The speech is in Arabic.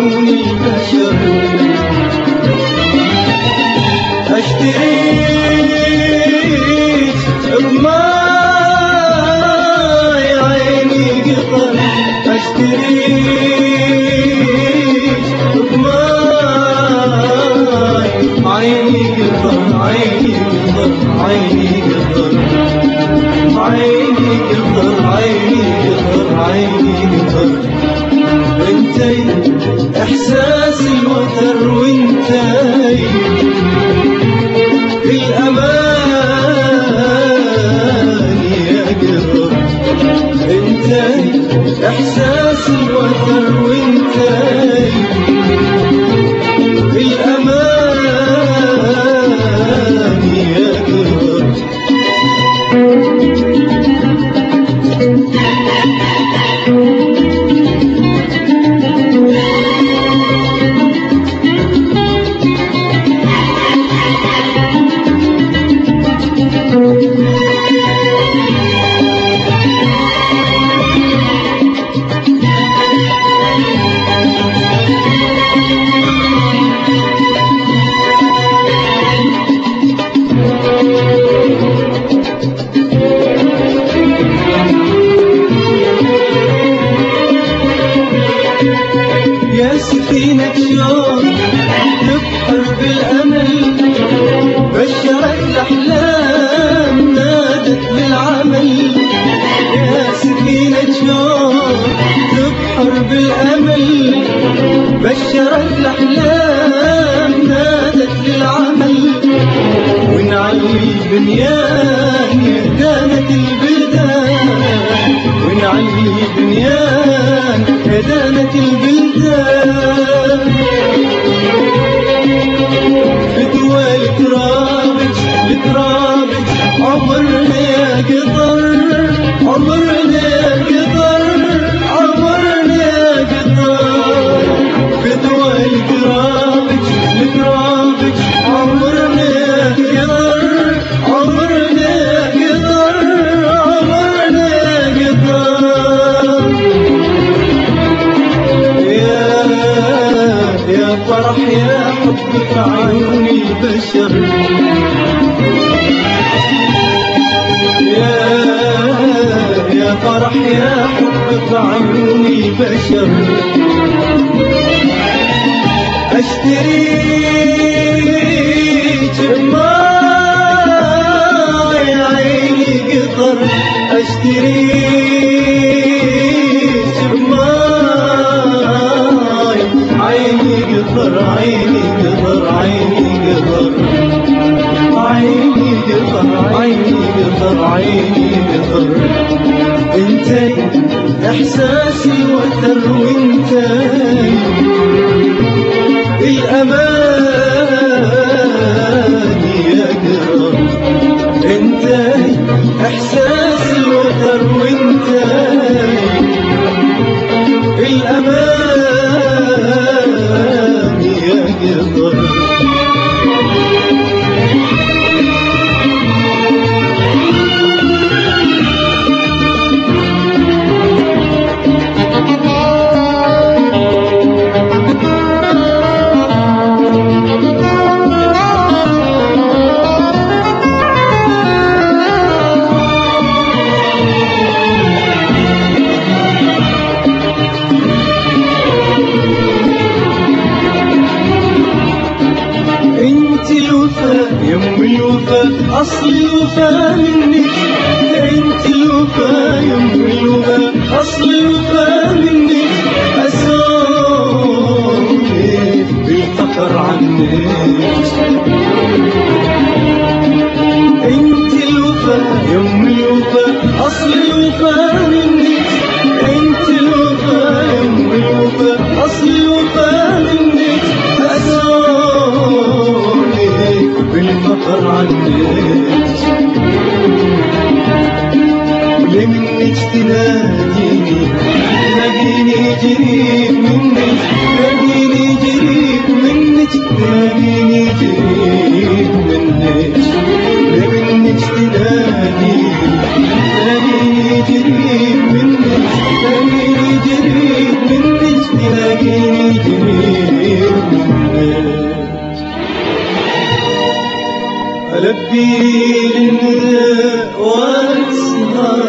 عيون البشر. اشتريت بماي عيني قطر، اشتريت بماي عيني قطر، عيني قطر، عيني قطر، عيني قطر، عيني قطر، عيني قطر. انتي احساس الوتر، وانتي الأمان يا قطر. انتي احساس الوتر، وانتي الأمان يا قطر. يا سفينة شوق تبحر بالأمل، بشرت الأحلام نادت للعمل. يا سفينة شوق تبحر بالأمل، بشرت الأحلام نادت للعمل. ونعلي البنيان هدانت البلدان، ونعلي البنيان هدانت البلدان. بدوى لترابك لترابك عمرنا يا قطر، عمرنا يا قطر، عمرنا يا قطر. بدوى لترابك لترابك عمرنا يا قطر، عمرنا يا قطر، عمرنا يا قطر. يا فرح يا حب في عيون البشر، يا فرح يا حب في عيون البشر. اشتريت بماي عيني قطر، اشتريت بماي عيني قطر، عيني قطر، عيني قطر، عيني قطر، عيني قطر، عيني قطر. انتي احساسي الوتر، وانتي الأمان يا قطر. انتي احساس الوتر، وانتي الأمان يا قطر. يم الوفا أصل الوفا منك، انت الوفا يم الوفا أصل الوفا منك. أسوني بالفخر عنك، انت الوفا يم الوفا أصل الوفا منك، انت الوفا يم الوفا أصل الوفا منك. أسوني بالفخر عنك، ولمنك تناديني تلاقيني قريب منك، تلاقيني قريب منك، تلاقيني قريب منك. لمنك تناديني تلاقيني قريب منك، تلاقيني قريب منك، تلاقيني قريب ألبي النداء وأسهر